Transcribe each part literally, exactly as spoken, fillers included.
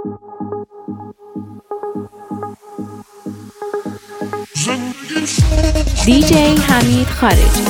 دی جی حمید خارجی.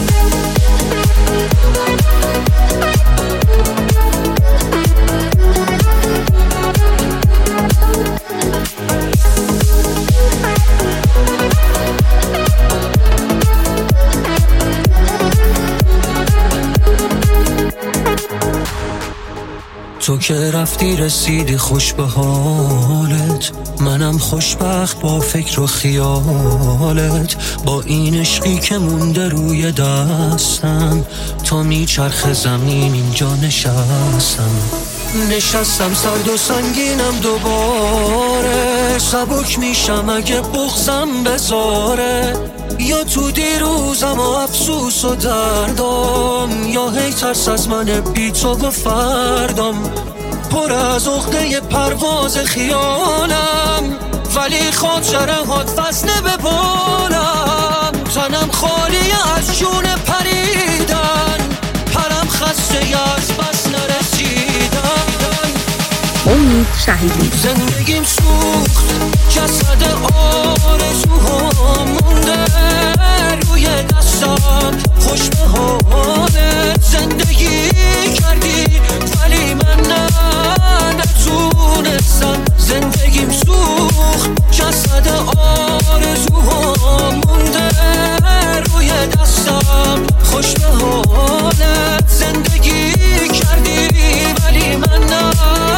تو که رفتی رسیدی خوش به حالت، منم خوشبخت با فکر و خیالت. با این عشقی که مونده روی دستم، تا میچرخ زمین اینجا نشستم. نشستم سرد و سنگینم دوباره، سبک میشم اگه بغضم بذاره. یا تو دیروزم و افسوس و دردم، یا هی ترس از من بی تو و فردم. پر از عقده پرواز خیالم، ولی خاطره هات فصله به بالم. تنم خالی از جون پریدن، پرم خسته از بس نرسیدن. امید شهیدی. زندگیم سوخت، جسد آرزوها مونده روی دستم. خوش به حالت زندگی کردی، ولی من نه نتونستم. زندگیم سوخت، جسد آرزوها مونده روی دستم. خوش به حالت زندگی کردی، ولی من نه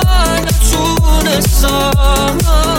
نتونستم.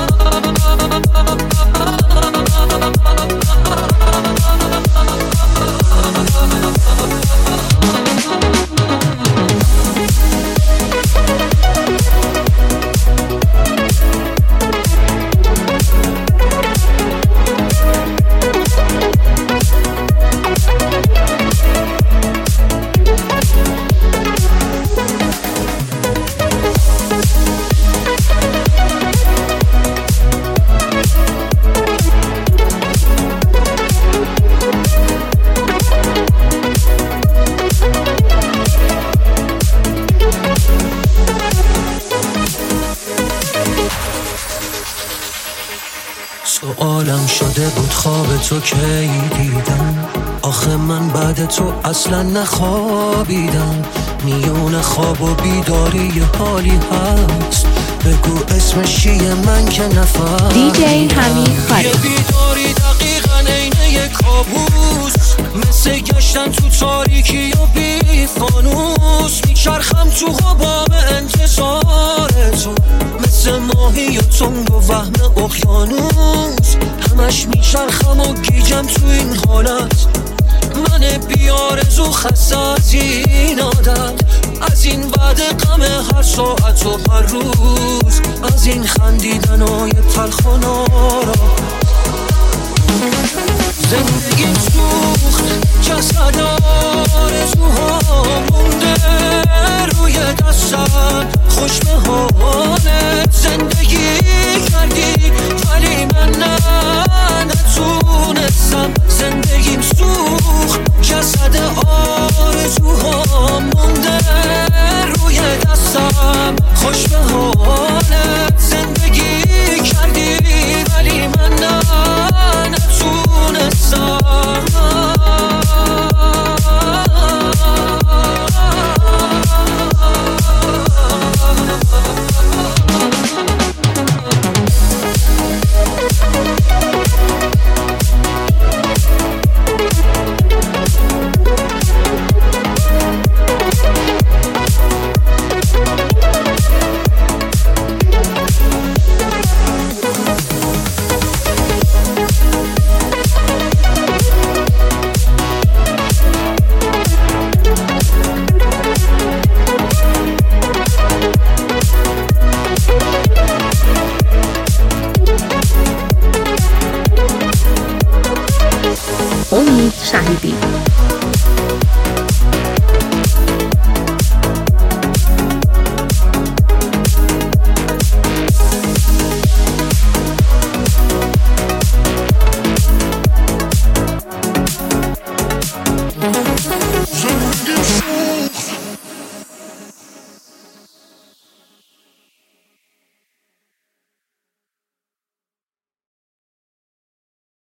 سوالم شده بود خواب تو کی دیدم، آخه من بعد تو اصلا نخوابیدم. میون خواب و بیداری یه حالی هست، بگو اسمش چیه من که نفهمیدم. دی جی حمید خارجی. یه بیداری دقیقا اینه یه کابوس، مثل گشتن تو تاریکی و بی فانوس. میچرخم تو غبام انتظار تو، مثل ماهی و تنگ و وهم اقیانوس. همش میچرخم و گیجم تو این حالت، من بیارزو خسته از این عادت. از این بعد غم هر ساعت و هر روز، از این خندیدنای تلخ و نارا. زندگیم سوخت، جسد آرزوها مونده روی دستم. خوش به حالت